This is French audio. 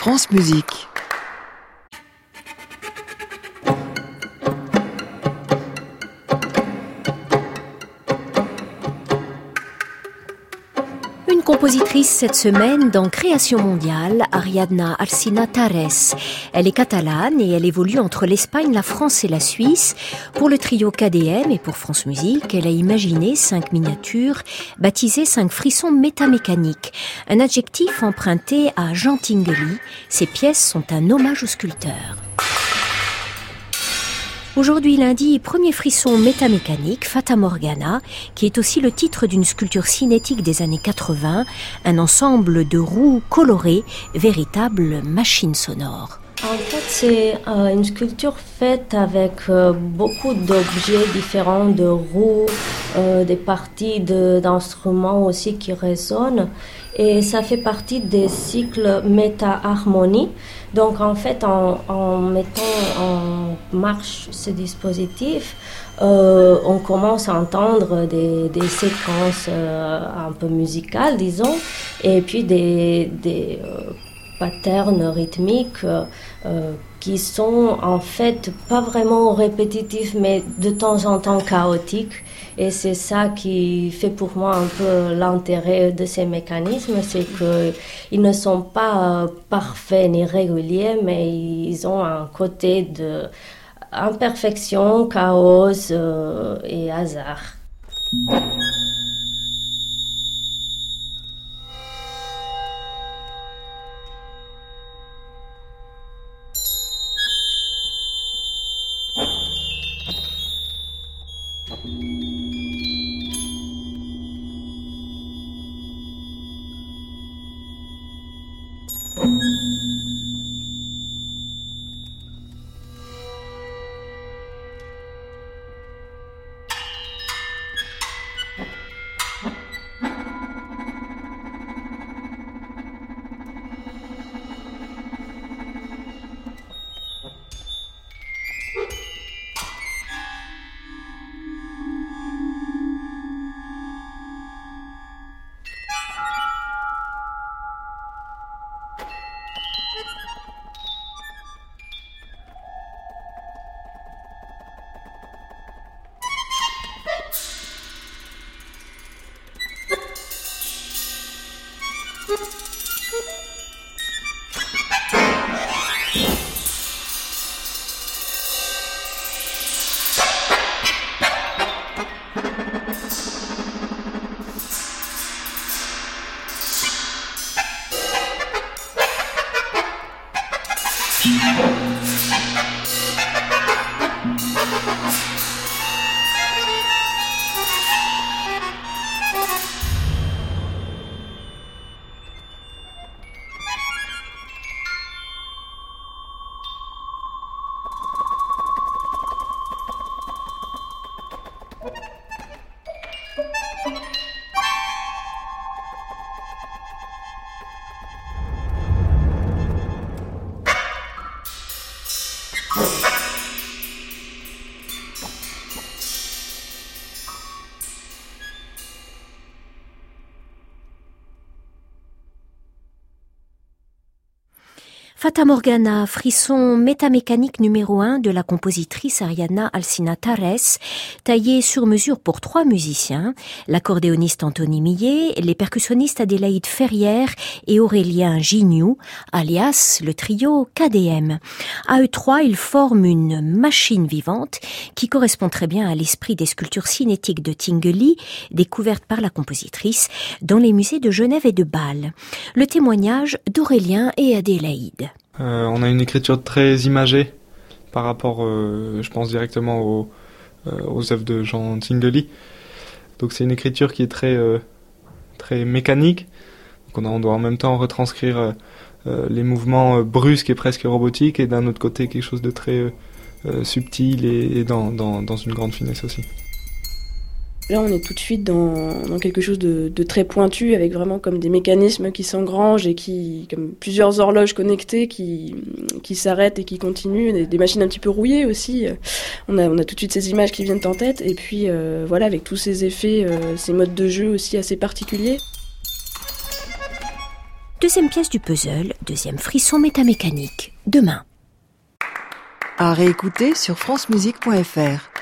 France Musique. Une compositrice cette semaine dans Création mondiale, Ariadna Alsina Tarrés. Elle est catalane et elle évolue entre l'Espagne, la France et la Suisse. Pour le trio KDM et pour France Musique, elle a imaginé 5 miniatures baptisées 5 frissons métamécaniques. Un adjectif emprunté à Jean Tinguely. Ces pièces sont un hommage au sculpteur. Aujourd'hui lundi, premier frisson métamécanique, Fata Morgana, qui est aussi le titre d'une sculpture cinétique des années 80, un ensemble de roues colorées, véritable machine sonore. En fait, c'est une sculpture faite avec beaucoup d'objets différents, de roues, des parties d'instruments aussi qui résonnent. Et ça fait partie des cycles méta-harmonie. Donc en fait, en mettant en marche ce dispositif, on commence à entendre des séquences un peu musicales, disons, et puis des patterns rythmiques qui sont en fait pas vraiment répétitifs, mais de temps en temps chaotiques. Et c'est ça qui fait pour moi un peu l'intérêt de ces mécanismes, c'est qu'ils ne sont pas parfaits ni réguliers, mais ils ont un côté de imperfection, chaos et hasard. Fata Morgana, frisson métamécanique numéro 1 de la compositrice Ariadna Alsina Tarrés, taillé sur mesure pour 3 musiciens, l'accordéoniste Anthony Millet, les percussionnistes Adélaïde Ferrière et Aurélien Gignoux, alias le trio KDM. À eux 3, ils forment une machine vivante qui correspond très bien à l'esprit des sculptures cinétiques de Tinguely, découvertes par la compositrice dans les musées de Genève et de Bâle. Le témoignage d'Aurélien et Adélaïde. On a une écriture très imagée par rapport, je pense directement aux œuvres de Jean Tinguely. Donc c'est une écriture qui est très mécanique. Donc on doit en même temps retranscrire les mouvements brusques et presque robotiques, et d'un autre côté quelque chose de très subtil et dans une grande finesse aussi. Là, on est tout de suite dans quelque chose de très pointu, avec vraiment comme des mécanismes qui s'engrangent et qui, comme plusieurs horloges connectées qui s'arrêtent et qui continuent, des machines un petit peu rouillées aussi. On a tout de suite ces images qui viennent en tête, et puis voilà, avec tous ces effets, ces modes de jeu aussi assez particuliers. Deuxième pièce du puzzle, deuxième frisson métamécanique, demain. À réécouter sur francemusique.fr.